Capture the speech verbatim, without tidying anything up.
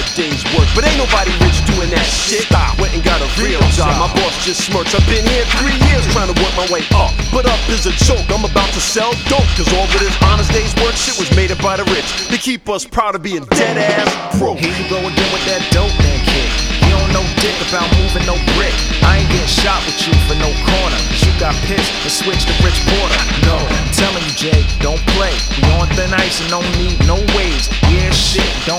day's work, but ain't nobody rich doing that shit. Stop, went and got a real job. My boss just smirks. I've been here three years trying to work my way up, but up is a joke. I'm about to sell dope, cause all of this honest day's work shit was made up by the rich to keep us proud of being dead ass broke. Here you go again with that dope man kid. You don't know dick about moving no brick. I ain't getting shot with you for no corner, cause you got pissed and switched to Rich Porter. No, I'm telling you, Jay, don't play. We on thin ice and don't need no waves. Yeah, shit, don't